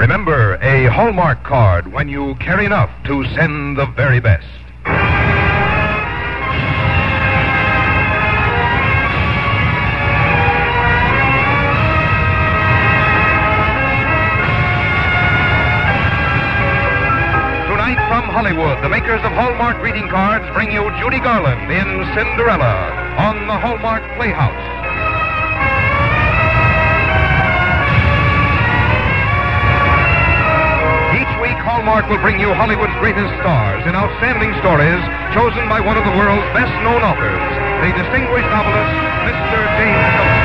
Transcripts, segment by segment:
Remember, a Hallmark card when you care enough to send the very best. Tonight from Hollywood, the makers of Hallmark greeting cards bring you Judy Garland in Cinderella on the Hallmark Playhouse. Hallmark will bring you Hollywood's greatest stars in outstanding stories chosen by one of the world's best-known authors, the distinguished novelist, Mr. James Hilton.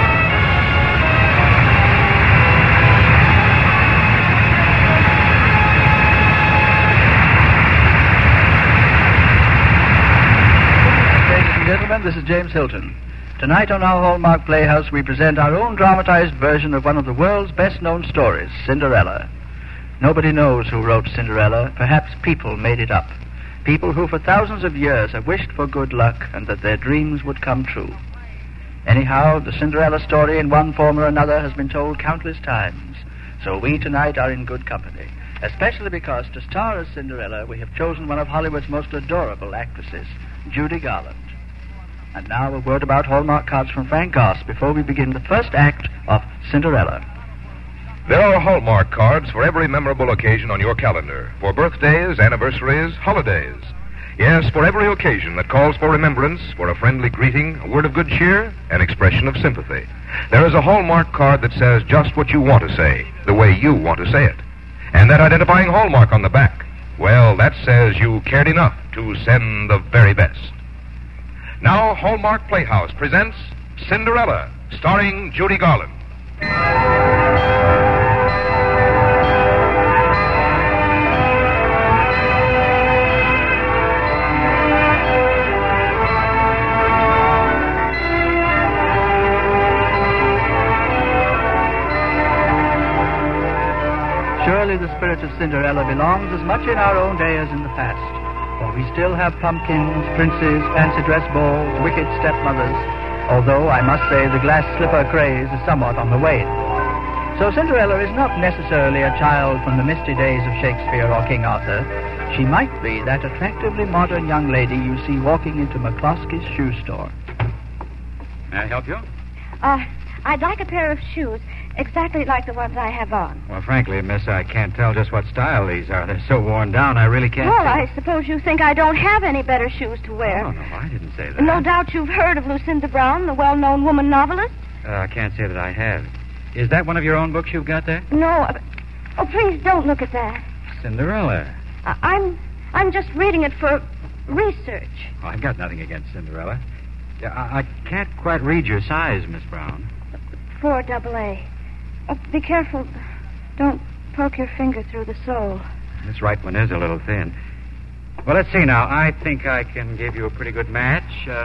Ladies and gentlemen, this is James Hilton. Tonight on our Hallmark Playhouse, we present our own dramatized version of one of the world's best-known stories, Cinderella. Nobody knows who wrote Cinderella. Perhaps people made it up. People who for thousands of years have wished for good luck and that their dreams would come true. Anyhow, the Cinderella story in one form or another has been told countless times. So we tonight are in good company, especially because to star as Cinderella we have chosen one of Hollywood's most adorable actresses, Judy Garland. And now a word about Hallmark cards from Frank Goss before we begin the first act of Cinderella. There are Hallmark cards for every memorable occasion on your calendar. For birthdays, anniversaries, holidays. Yes, for every occasion that calls for remembrance, for a friendly greeting, a word of good cheer, an expression of sympathy. There is a Hallmark card that says just what you want to say, the way you want to say it. And that identifying Hallmark on the back, well, that says you cared enough to send the very best. Now, Hallmark Playhouse presents Cinderella, starring Judy Garland. Surely the spirit of Cinderella belongs as much in our own day as in the past. For we still have pumpkins, princes, fancy dress balls, wicked stepmothers, although I must say the glass slipper craze is somewhat on the wane. So Cinderella is not necessarily a child from the misty days of Shakespeare or King Arthur. She might be that attractively modern young lady you see walking into McCloskey's shoe store. May I help you? I'd like a pair of shoes exactly like the ones I have on. Well, frankly, miss, I can't tell just what style these are. They're so worn down, I really can't Well, tell. I suppose you think I don't have any better shoes to wear. Oh, no, I didn't say that. No doubt you've heard of Lucinda Brown, the well-known woman novelist. I can't say that I have. Is that one of your own books you've got there? No. Oh, please don't look at that. Cinderella. I'm just reading it for research. Oh, I've got nothing against Cinderella. I can't quite read your size, Miss Brown. 4AA. Oh, be careful. Don't poke your finger through the sole. This right one is a little thin. Well, let's see now. I think I can give you a pretty good match.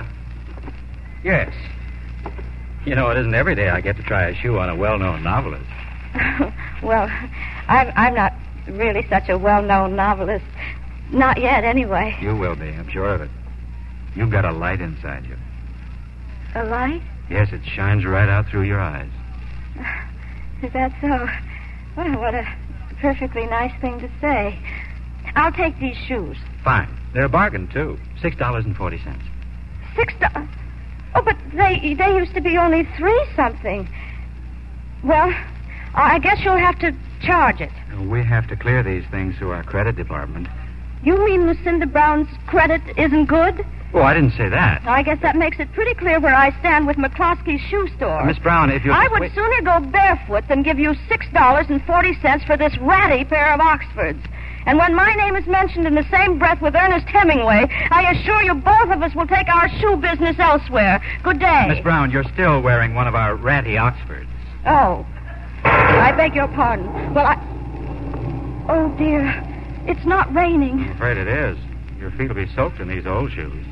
Yes. You know, it isn't every day I get to try a shoe on a well-known novelist. Well, I'm not really such a well-known novelist. Not yet, anyway. You will be, I'm sure of it. You've got a light inside you. A light? Yes, it shines right out through your eyes. Is that so? Well, what a perfectly nice thing to say. I'll take these shoes. Fine. They're a bargain, too. $6.40. $6? Oh, but they used to be only $3-something. Well, I guess you'll have to charge it. We have to clear these things through our credit department. You mean Lucinda Brown's credit isn't good? Oh, I didn't say that. I guess that makes it pretty clear where I stand with McCloskey's shoe store. Miss Brown, if you... I would sooner go barefoot than give you $6.40 for this ratty pair of Oxfords. And when my name is mentioned in the same breath with Ernest Hemingway, I assure you both of us will take our shoe business elsewhere. Good day. Miss Brown, you're still wearing one of our ratty Oxfords. Oh. I beg your pardon. Well, Oh, dear. It's not raining. I'm afraid it is. Your feet will be soaked in these old shoes.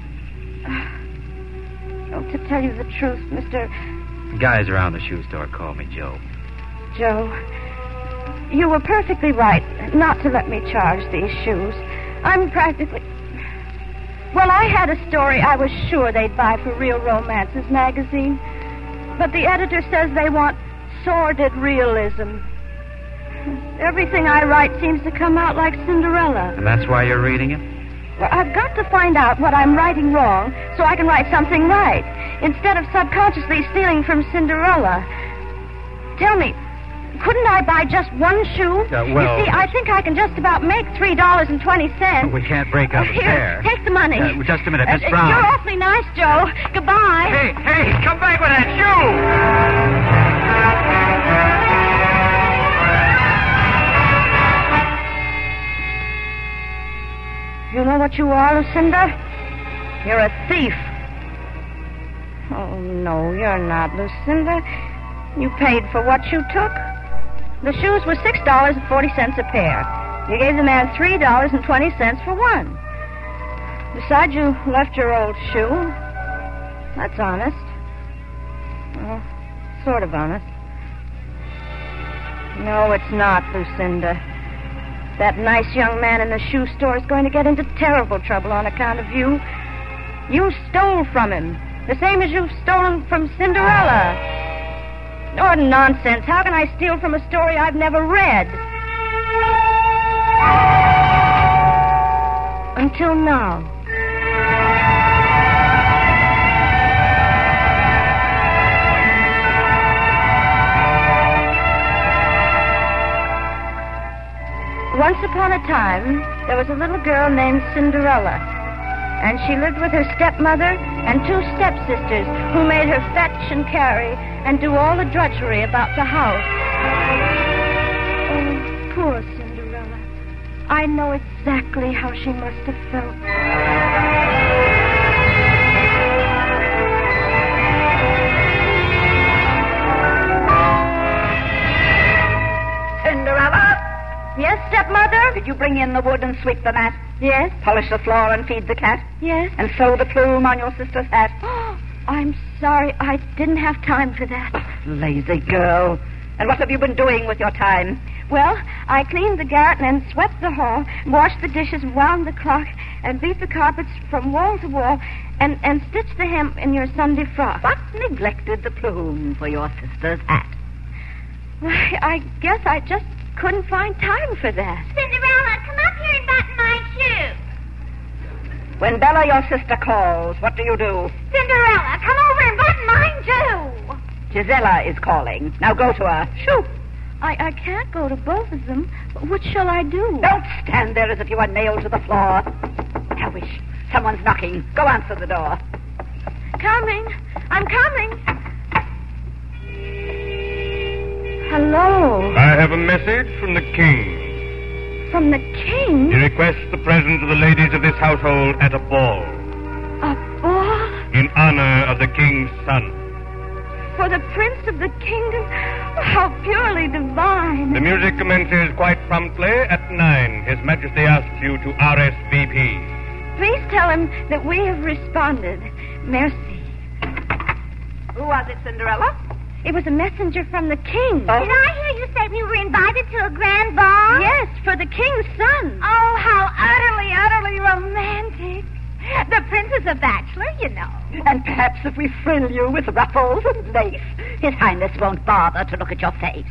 Oh, to tell you the truth, Mr. The guys around the shoe store call me Joe. Joe, you were perfectly right not to let me charge these shoes. I'm practically... Well, I had a story I was sure they'd buy for Real Romances magazine. But the editor says they want sordid realism. Everything I write seems to come out like Cinderella. And that's why you're reading it? Well, I've got to find out what I'm writing wrong so I can write something right, instead of subconsciously stealing from Cinderella. Tell me, couldn't I buy just one shoe? well... You see, I think I can just about make $3.20. We can't break up a Here, pair. take the money. Just a minute, Miss Brown. You're awfully nice, Joe. Goodbye. Hey, come back with that shoe! You know what you are, Lucinda? You're a thief. Oh, no, you're not, Lucinda. You paid for what you took. The shoes were $6.40 a pair. You gave the man $3.20 for one. Besides, you left your old shoe. That's honest. Well, sort of honest. No, it's not, Lucinda. That nice young man in the shoe store is going to get into terrible trouble on account of you. You stole from him, the same as you've stolen from Cinderella. Oh, nonsense. How can I steal from a story I've never read? Until now. Once upon a time, there was a little girl named Cinderella, and she lived with her stepmother and two stepsisters who made her fetch and carry and do all the drudgery about the house. Oh, poor Cinderella. I know exactly how she must have felt. Cinderella? Yes, stepmother? Did you bring in the wood and sweep the mat? Yes. Polish the floor and feed the cat? Yes. And sew the plume on your sister's hat? I'm sorry. I didn't have time for that. Lazy girl. And what have you been doing with your time? Well, I cleaned the garret and swept the hall, washed the dishes, wound the clock, and beat the carpets from wall to wall, and stitched the hem in your Sunday frock. But neglected the plume for your sister's hat. I guess I just couldn't find time for that. Cinderella, come up here and button my shoe. When Bella, your sister, calls, what do you do? Cinderella, come over and button mine, too. Gisela is calling. Now go to her. Shoo! I can't go to both of them. What shall I do? Don't stand there as if you were nailed to the floor. Hellish. Someone's knocking. Go answer the door. Coming. I'm coming. Hello. I have a message from the king. From the king? He requests the presence of the ladies of this household at a ball. A ball? In honor of the king's son. For the prince of the kingdom? How purely divine. The music commences quite promptly at 9. His Majesty asks you to RSVP. Please tell him that we have responded. Merci. Who was it, Cinderella? It was a messenger from the king. Oh. Did I hear you say we were invited to a grand ball? Yes, for the king's son. Oh, how utterly romantic. The prince is a bachelor, you know. And perhaps if we frill you with ruffles and lace, His Highness won't bother to look at your face.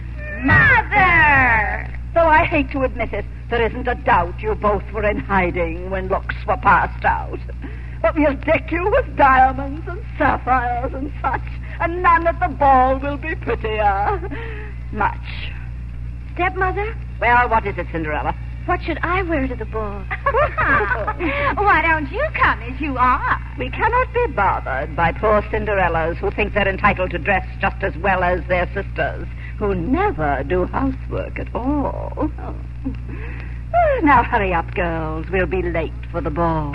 Mother! Though I hate to admit it, there isn't a doubt you both were in hiding when looks were passed out. But we'll deck you with diamonds and sapphires and such, and none at the ball will be prettier. Much. Stepmother, Well, what is it, Cinderella? what should I wear to the ball? Why don't you come as you are? We cannot be bothered by poor Cinderellas who think they're entitled to dress just as well as their sisters, who never do housework at all. Now hurry up, girls. We'll be late for the ball.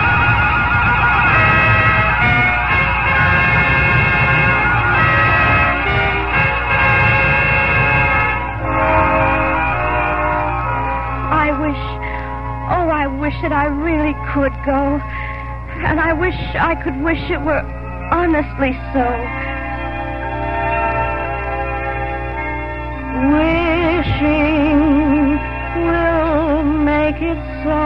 I wish that I really could go. And I wish I could wish it were honestly so. Wishing will make it so.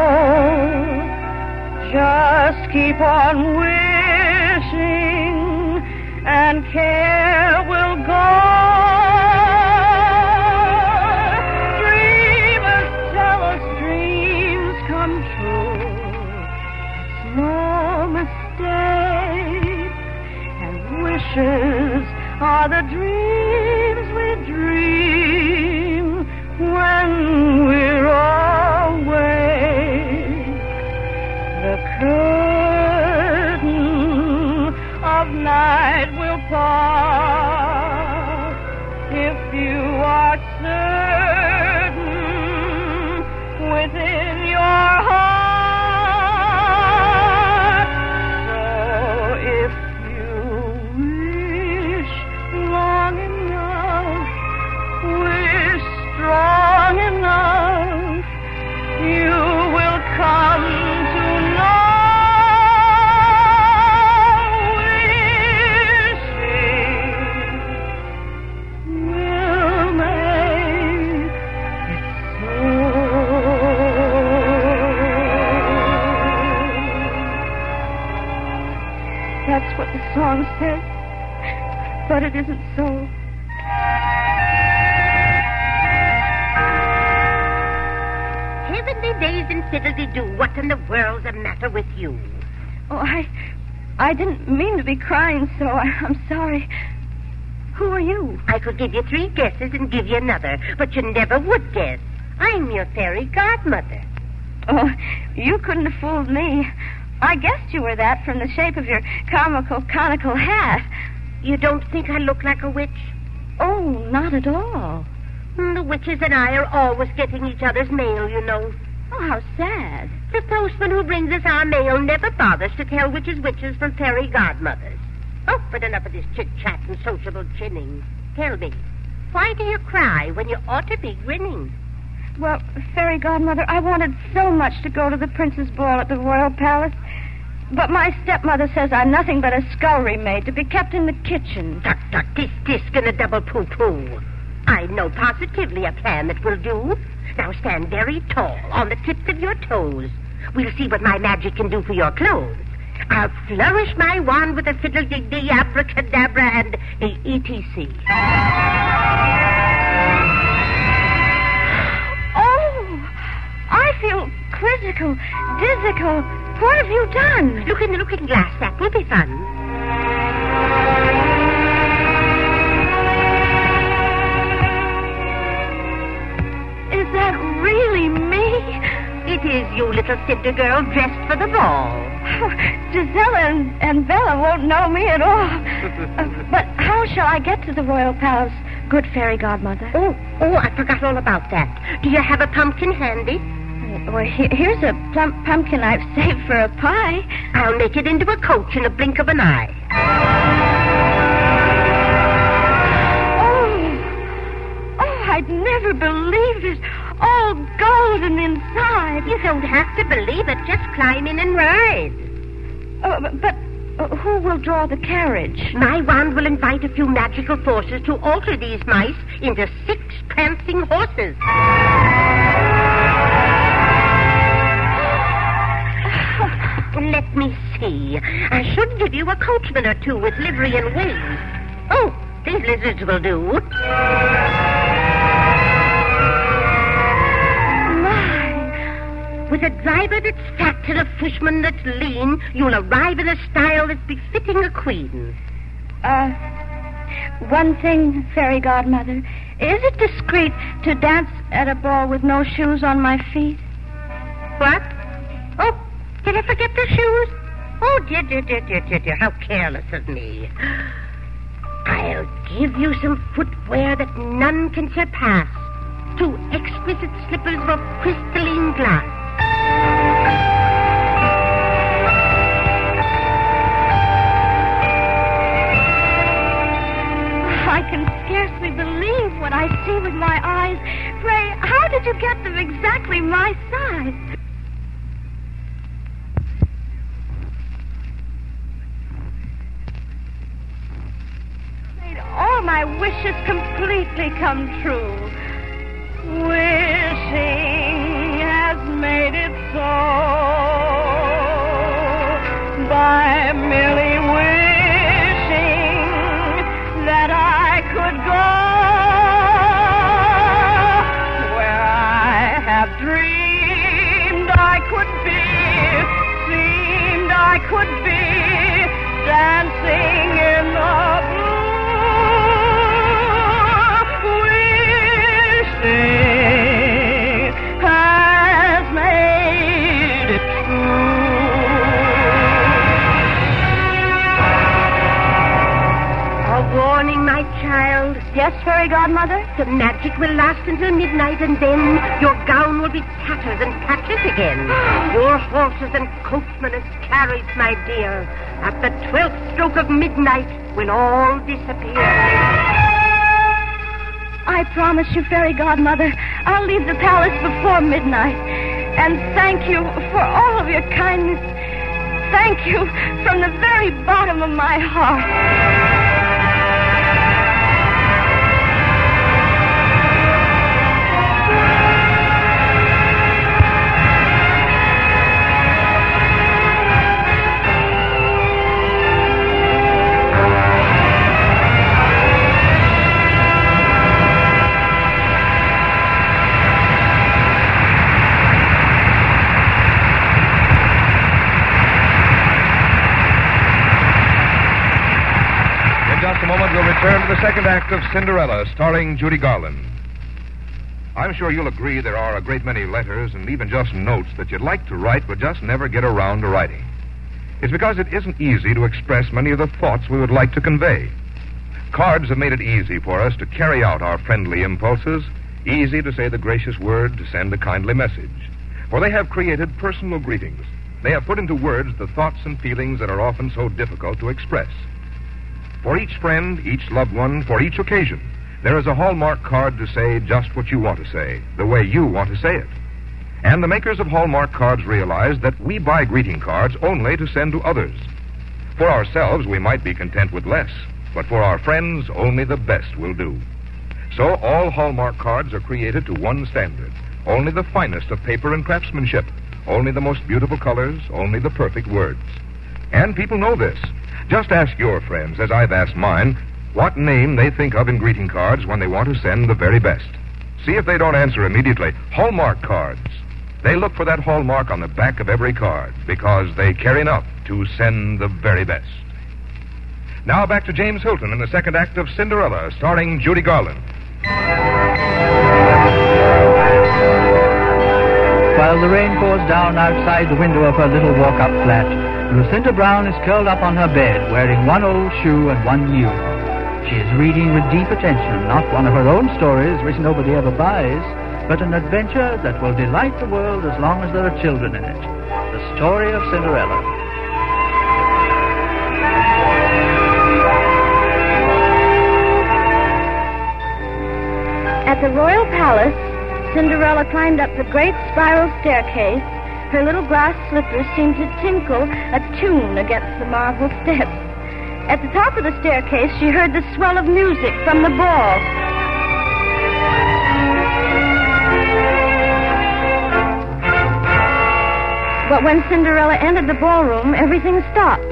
Just keep on wishing and care will go. But it isn't so. Heavenly days and fiddly-doo, what in the world's the matter with you? Oh, I didn't mean to be crying, so I'm sorry. Who are you? I could give you 3 guesses and give you another, but you never would guess. I'm your fairy godmother. Oh, you couldn't have fooled me. I guessed you were that from the shape of your conical hat. You don't think I look like a witch? Oh, not at all. The witches and I are always getting each other's mail, you know. Oh, how sad. The postman who brings us our mail never bothers to tell which is witches from fairy godmothers. Oh, but enough of this chit-chat and sociable chinning. Tell me, why do you cry when you ought to be grinning? Well, fairy godmother, I wanted so much to go to the prince's ball at the royal palace. But my stepmother says I'm nothing but a scullery maid to be kept in the kitchen. Tut, tut, tisk, and a double poo-poo. I know positively a plan that will do. Now stand very tall on the tips of your toes. We'll see what my magic can do for your clothes. I'll flourish my wand with a fiddle-dig-dig, abracadabra, and etc. Oh, I feel quizzical, dizzical. What have you done? Look in the looking glass. That will be fun. Is that really me? It is you, little cinder girl, dressed for the ball. Oh, Gisela and Bella won't know me at all. But how shall I get to the royal palace, good fairy godmother? Oh, I forgot all about that. Do you have a pumpkin handy? Well, here's a pumpkin I've saved for a pie. I'll make it into a coach in a blink of an eye. Oh, I'd never believed it. All golden inside. You don't have to believe it. Just climb in and ride. But who will draw the carriage? My wand will invite a few magical forces to alter these mice into 6 prancing horses. Let me see. I should give you a coachman or 2 with livery and wings. Oh, these lizards will do. My. With a driver that's fat and a fishman that's lean, you'll arrive in a style that's befitting a queen. One thing, fairy godmother. Is it discreet to dance at a ball with no shoes on my feet? What? Oh, did I forget the shoes? Oh, dear. How careless of me. I'll give you some footwear that none can surpass. 2 exquisite slippers of crystalline glass. I can scarcely believe what I see with my eyes. Pray, how did you get them exactly my size? Made all my wishes completely come true. Wishing has made it so. By merely wishing that I could go where I have dreamed I could be, seemed I could be, dancing in the blue. Wishing has made it true. A warning, my child. Yes, fairy godmother? The magic will last until midnight, and then your gown will be tatters and patches again. Your horses and coachman as carriage, my dear, at the 12th stroke of midnight will all disappear. I promise you, fairy godmother, I'll leave the palace before midnight. And thank you for all of your kindness. Thank you from the very bottom of my heart. second act of Cinderella, starring Judy Garland. I'm sure you'll agree there are a great many letters and even just notes that you'd like to write but just never get around to writing. It's because it isn't easy to express many of the thoughts we would like to convey. Cards have made it easy for us to carry out our friendly impulses, easy to say the gracious word, to send a kindly message. For they have created personal greetings. They have put into words the thoughts and feelings that are often so difficult to express. For each friend, each loved one, for each occasion, there is a Hallmark card to say just what you want to say, the way you want to say it. And the makers of Hallmark cards realize that we buy greeting cards only to send to others. For ourselves, we might be content with less, but for our friends, only the best will do. So all Hallmark cards are created to one standard, only the finest of paper and craftsmanship, only the most beautiful colors, only the perfect words. And people know this. Just ask your friends, as I've asked mine, what name they think of in greeting cards when they want to send the very best. See if they don't answer immediately. Hallmark cards. They look for that hallmark on the back of every card because they care enough to send the very best. Now back to James Hilton in the second act of Cinderella, starring Judy Garland. While the rain pours down outside the window of her little walk-up flat, Lucinda Brown is curled up on her bed, wearing one old shoe and one new. She is reading with deep attention, not one of her own stories, which nobody ever buys, but an adventure that will delight the world as long as there are children in it. The story of Cinderella. At the royal palace, Cinderella climbed up the great spiral staircase. Her little glass slippers seemed to tinkle a tune against the marble steps. At the top of the staircase, she heard the swell of music from the ball. But when Cinderella entered the ballroom, everything stopped.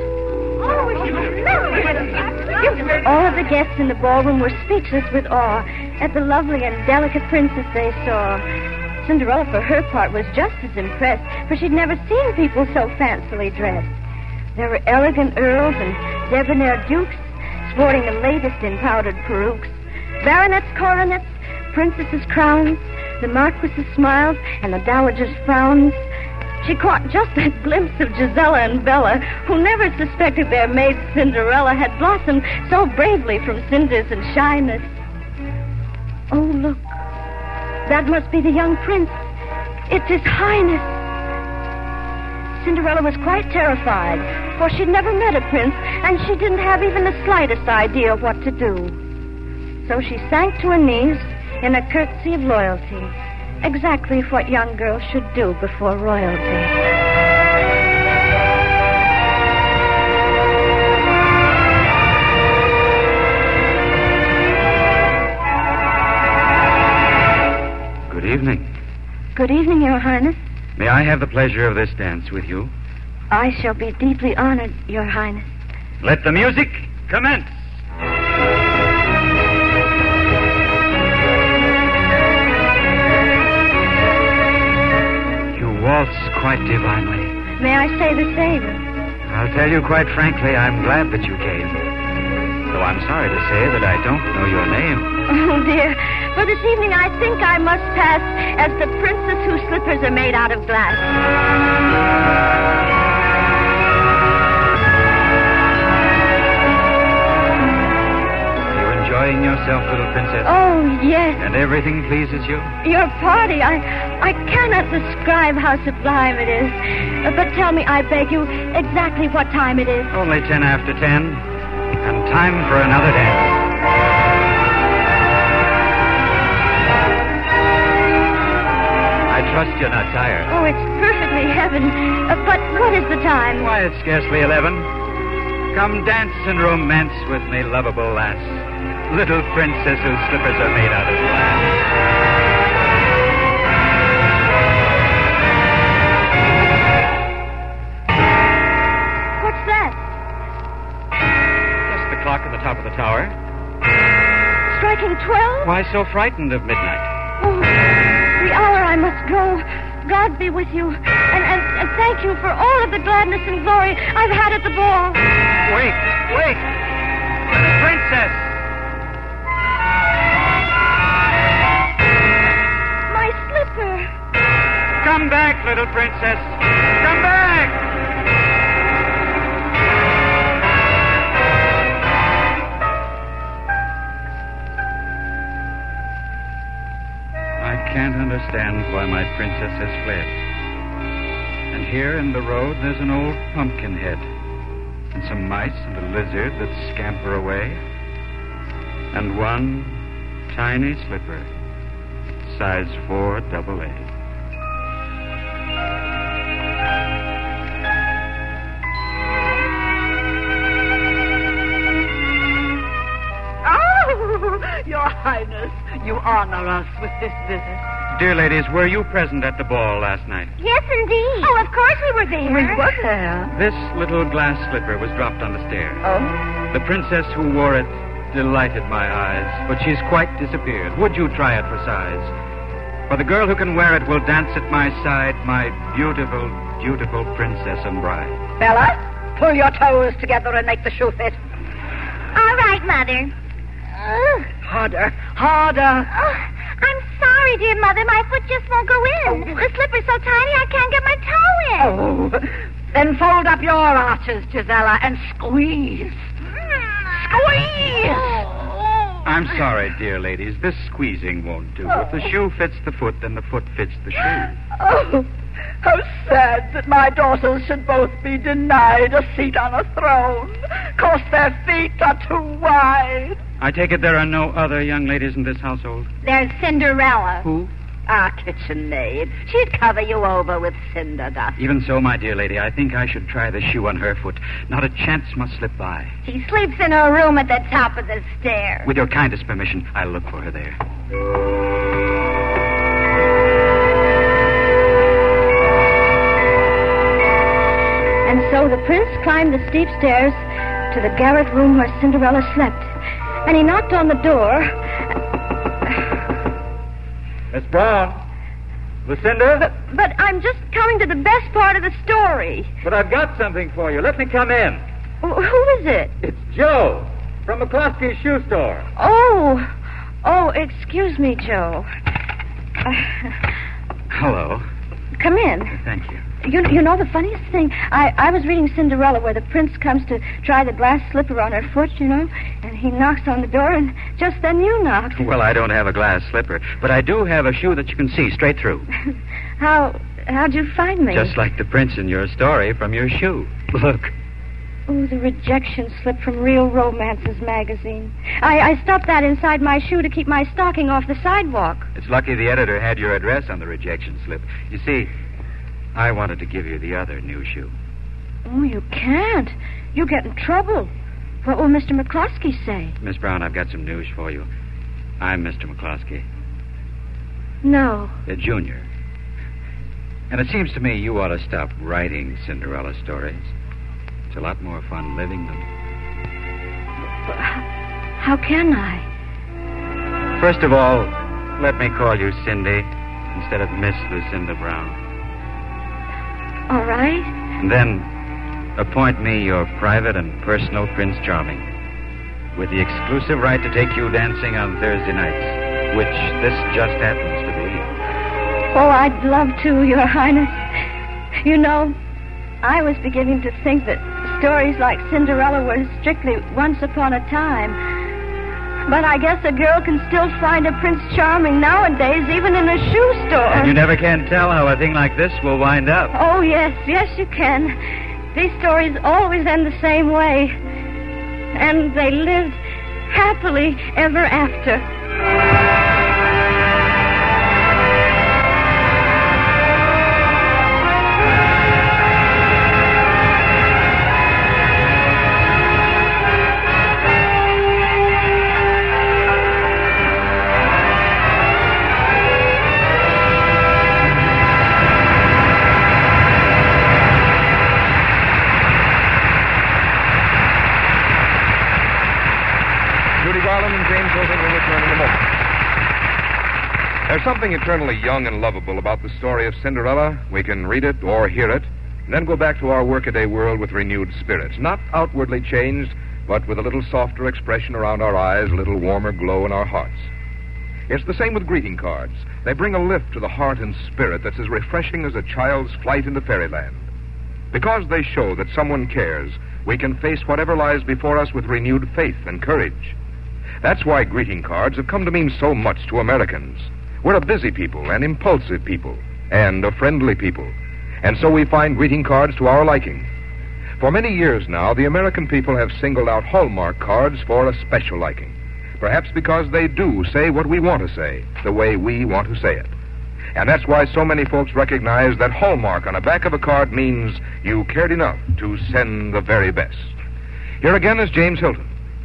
All of the guests in the ballroom were speechless with awe at the lovely and delicate princess they saw. Cinderella, for her part, was just as impressed, for she'd never seen people so fancily dressed. There were elegant earls and debonair dukes, sporting the latest in powdered perukes, baronets' coronets, princesses' crowns, the marquis's smiles, and the dowager's frowns. She caught just a glimpse of Gisela and Bella, who never suspected their maid Cinderella had blossomed so bravely from cinders and shyness. Oh, look. That must be the young prince. It's His Highness. Cinderella was quite terrified, for she'd never met a prince, and she didn't have even the slightest idea of what to do. So she sank to her knees in a curtsy of loyalty, exactly what young girls should do before royalty. Good evening. Good evening, Your Highness. May I have the pleasure of this dance with you? I shall be deeply honored, Your Highness. Let the music commence. You waltz quite divinely. May I say the same? I'll tell you quite frankly, I'm glad that you came. Though I'm sorry to say that I don't know your name. Oh, dear. For this evening, I think I must pass as the princess whose slippers are made out of glass. Are you enjoying yourself, little princess? Oh, yes. And everything pleases you? Your party, I cannot describe how sublime it is. But tell me, I beg you, exactly what time it is. Only 10 after 10. And time for another dance. I trust you're not tired. Oh, it's perfectly heaven. But what is the time? Why, it's scarcely 11. Come dance and romance with me, lovable lass. Little princess whose slippers are made out of glass. What's that? Just the clock on the top of the tower. Striking 12? Why so frightened of midnight? Oh, the hour I must go. God be with you. And thank you for all of the gladness and glory I've had at the ball. Wait. Princess! back, little princess. Come back! I can't understand why my princess has fled. And here in the road, there's an old pumpkin head. And some mice and a lizard that scamper away. And one tiny slipper, size 4 AA. Oh, Your Highness, you honor us with this visit. Dear ladies, were you present at the ball last night? Yes, indeed. Oh, of course we were there. We were there. This little glass slipper was dropped on the stair. Oh? The princess who wore it delighted my eyes, but she's quite disappeared. Would you try it for size? For the girl who can wear it will dance at my side, my beautiful, beautiful princess and bride. Bella, pull your toes together and make the shoe fit. All right, Mother. Harder, harder. Oh, I'm sorry, dear Mother. My foot just won't go in. The slipper's so tiny I can't get my toe in. Oh, then fold up your arches, Gisela, and squeeze. Squeeze! I'm sorry, dear ladies. This squeezing won't do. If the shoe fits the foot, then the foot fits the shoe. Oh, how sad that my daughters should both be denied a seat on a throne, 'cause their feet are too wide. I take it there are no other young ladies in this household? There's Cinderella. Who? Our kitchen maid. She'd cover you over with cinder dust. Even so, my dear lady, I think I should try the shoe on her foot. Not a chance must slip by. She sleeps in her room at the top of the stairs. With your kindest permission, I'll look for her there. And so the prince climbed the steep stairs to the garret room where Cinderella slept. And he knocked on the door. Miss Brown? Lucinda? But I'm just coming to the best part of the story. But I've got something for you. Let me come in. Who is it? It's Joe from McCloskey's shoe store. Oh, excuse me, Joe. Hello. Come in. Thank you. You know the funniest thing? I was reading Cinderella where the prince comes to try the glass slipper on her foot, you know, and he knocks on the door, and just then you knocked. Well, I don't have a glass slipper, but I do have a shoe that you can see straight through. How'd you find me? Just like the prince in your story from your shoe. Look. Oh, the rejection slip from Real Romances magazine. I stuffed that inside my shoe to keep my stocking off the sidewalk. It's lucky the editor had your address on the rejection slip. You see, I wanted to give you the other new shoe. Oh, you can't. You'll get in trouble. What will Mr. McCloskey say? Miss Brown, I've got some news for you. I'm Mr. McCloskey. No. The junior. And it seems to me you ought to stop writing Cinderella stories. It's a lot more fun living them. How can I? First of all, let me call you Cindy instead of Miss Lucinda Brown. All right. And then appoint me your private and personal Prince Charming, with the exclusive right to take you dancing on Thursday nights, which this just happens to be. Oh, I'd love to, Your Highness. You know, I was beginning to think that stories like Cinderella were strictly once upon a time. But I guess a girl can still find a Prince Charming nowadays, even in a shoe store. And you never can tell how a thing like this will wind up. Oh, yes, you can. These stories always end the same way. And they lived happily ever after. There's something eternally young and lovable about the story of Cinderella. We can read it or hear it, and then go back to our workaday world with renewed spirits. Not outwardly changed, but with a little softer expression around our eyes, a little warmer glow in our hearts. It's the same with greeting cards. They bring a lift to the heart and spirit that's as refreshing as a child's flight into fairyland. Because they show that someone cares, we can face whatever lies before us with renewed faith and courage. That's why greeting cards have come to mean so much to Americans. We're a busy people, an impulsive people, and a friendly people. And so we find greeting cards to our liking. For many years now, the American people have singled out Hallmark cards for a special liking. Perhaps because they do say what we want to say, the way we want to say it. And that's why so many folks recognize that Hallmark on the back of a card means you cared enough to send the very best. Here again is James Hilton.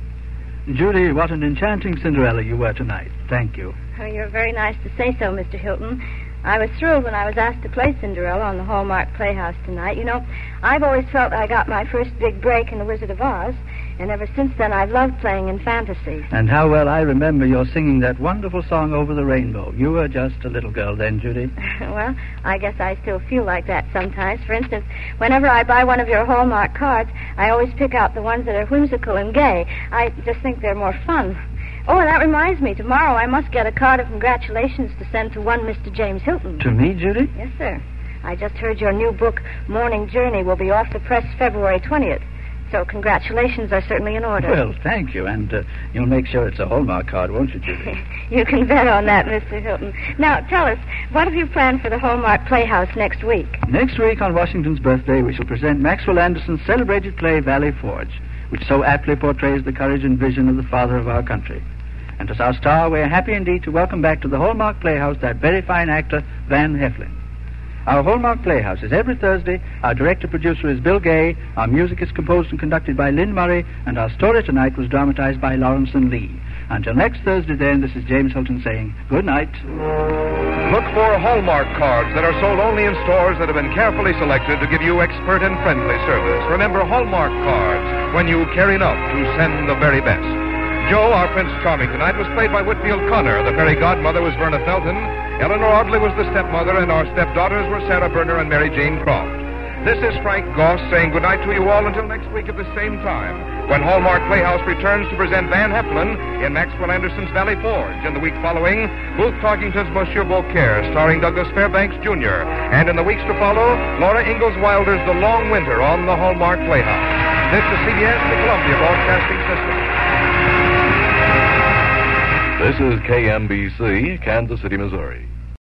Judy, what an enchanting Cinderella you were tonight. Thank you. Oh, you're very nice to say so, Mr. Hilton. I was thrilled when I was asked to play Cinderella on the Hallmark Playhouse tonight. You know, I've always felt I got my first big break in The Wizard of Oz, and ever since then I've loved playing in fantasy. And how well I remember your singing that wonderful song Over the Rainbow. You were just a little girl then, Judy. Well, I guess I still feel like that sometimes. For instance, whenever I buy one of your Hallmark cards, I always pick out the ones that are whimsical and gay. I just think they're more fun. Oh, and that reminds me, tomorrow I must get a card of congratulations to send to one Mr. James Hilton. To me, Judy? Yes, sir. I just heard your new book, Morning Journey, will be off the press February 20th. So congratulations are certainly in order. Well, thank you. And you'll make sure it's a Hallmark card, won't you, Judy? You can bet on that, Mr. Hilton. Now, tell us, what have you planned for the Hallmark Playhouse next week? Next week, on Washington's birthday, we shall present Maxwell Anderson's celebrated play, Valley Forge, which so aptly portrays the courage and vision of the father of our country. And as our star, we are happy indeed to welcome back to the Hallmark Playhouse that very fine actor, Van Heflin. Our Hallmark Playhouse is every Thursday. Our director-producer is Bill Gay. Our music is composed and conducted by Lynn Murray. And our story tonight was dramatized by Lawrence and Lee. Until next Thursday, then, this is James Hilton saying good night. Look for Hallmark cards that are sold only in stores that have been carefully selected to give you expert and friendly service. Remember, Hallmark cards, when you care enough to send the very best. Joe, our Prince Charming tonight, was played by Whitfield Connor. The fairy godmother was Verna Felton. Eleanor Audley was the stepmother, and our stepdaughters were Sarah Berner and Mary Jane Croft. This is Frank Goss saying goodnight to you all until next week at the same time, when Hallmark Playhouse returns to present Van Heflin in Maxwell Anderson's Valley Forge. In the week following, Booth Tarkington's Monsieur Beaucaire, starring Douglas Fairbanks, Jr. And in the weeks to follow, Laura Ingalls Wilder's The Long Winter on the Hallmark Playhouse. This is CBS, the Columbia Broadcasting System. This is KMBC, Kansas City, Missouri.